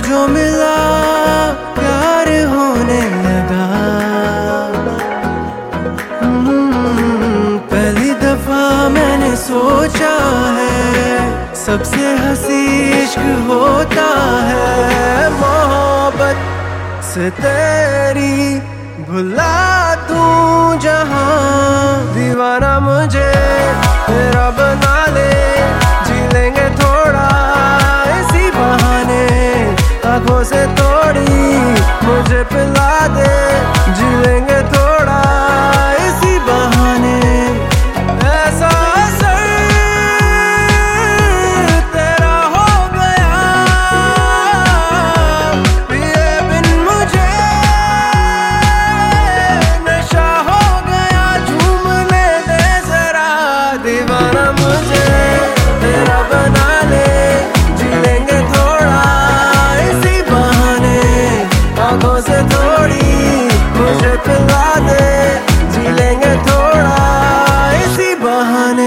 जो मिला प्यार होने लगा। पहली दफा मैंने सोचा है सबसे हंसी इश्क होता है। मोहब्बत से तेरी भुला दूं जहां, दीवाना मुझे तेरा बना ले। जी लेंगे थोड़ा इसी बहाने, आंखों से थोड़ी मुझे पिला दे। जी लेंगे थोड़ा इसी बहाने। ऐसा असर तेरा हो गया, पिए बिन मुझे नशा हो गया। झूमने दे जरा, दीवाना मुझे तेरा बना ले। जी लेंगे थोड़ा इसी बहाने, आंखों से थोड़ी मुझे पिला दे। जी लेंगे थोड़ा इसी बहाने।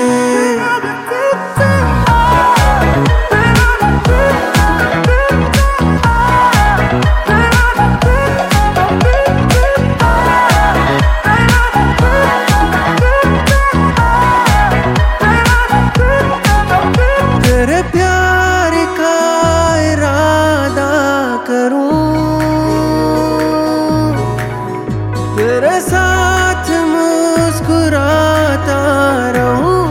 तेरे प्यार का इरादा करूं, तेरे साथ मुस्कुराता रहूं।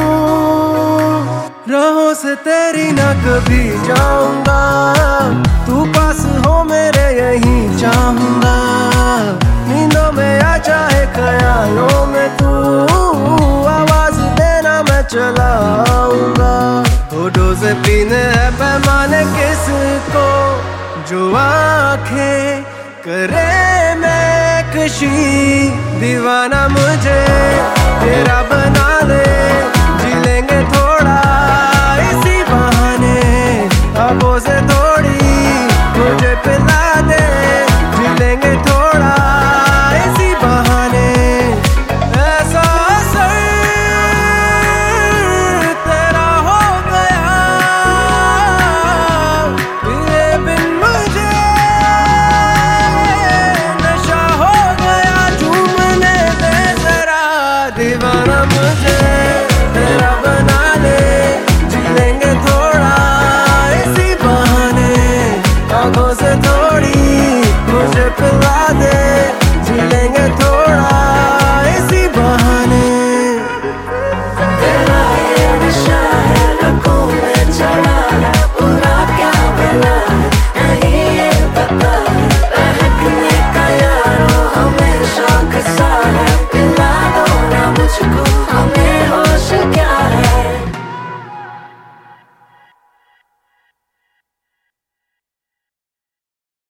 राहों से तेरी ना कभी जाऊंगा, तू पास हो मेरे यहीं चाहूंगा। नींदों में या चाहे ख्यालों में तू आवाज देना मैं चला आऊंगा। होठों से पीने है पैमाने किसको, जो आंखें करे मैं कशी। दीवाना मुझे तेरा बना ले।